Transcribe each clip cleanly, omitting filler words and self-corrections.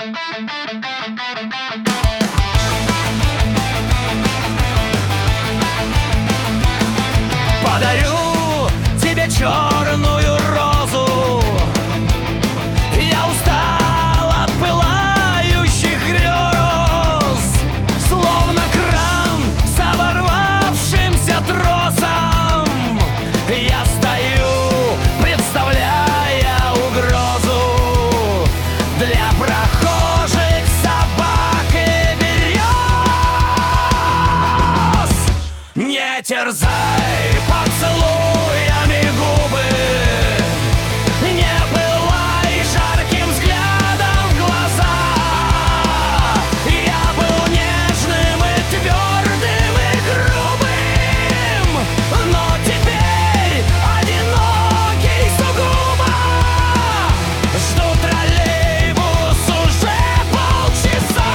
Подарю тебе черную розу. Я устал от пылающих грез, словно кран с оборвавшимся тросом. Я стою, представляя угрозу для прохожих, собак и берез. Не терзай поцелуями губы, не пылай жарким взглядом в глаза. Я был нежным и твердым и грубым, но теперь одинокий сугубо. Жду троллейбус уже полчаса.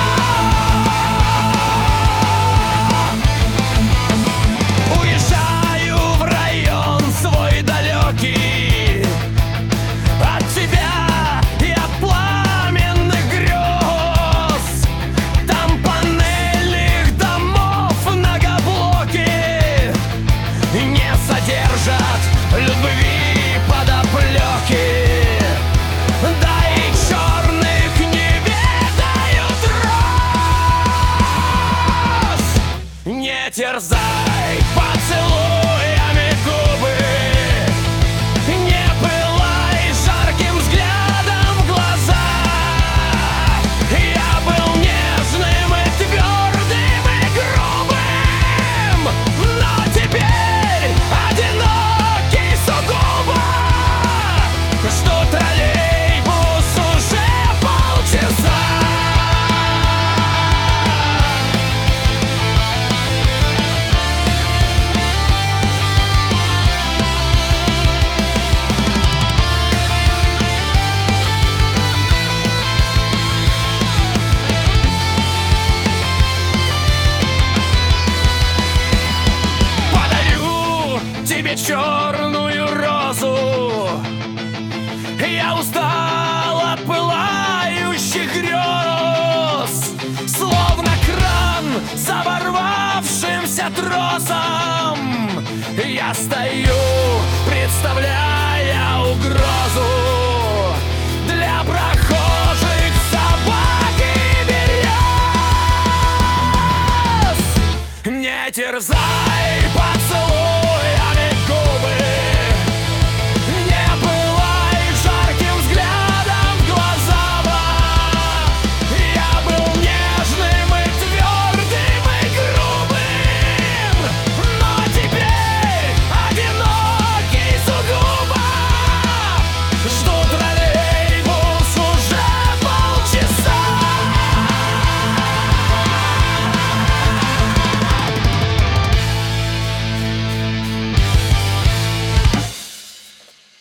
Уезжаю в район свой далекий от тебя и от пламенных грез. Там панельных домов многоблоки не содержат любви подоплеки. Да и черных не ведают роз. Не терзай поцелуями губы, не пылай жарким взглядом в глаза. Я был нежным и твердым и грубым, но теперь одинокий сугубо. Жду троллейбус уже полчаса. Подарю тебе черную розу. Я устал от пылающих грез, словно кран с оборвавшимся тросом. Я стою, представляю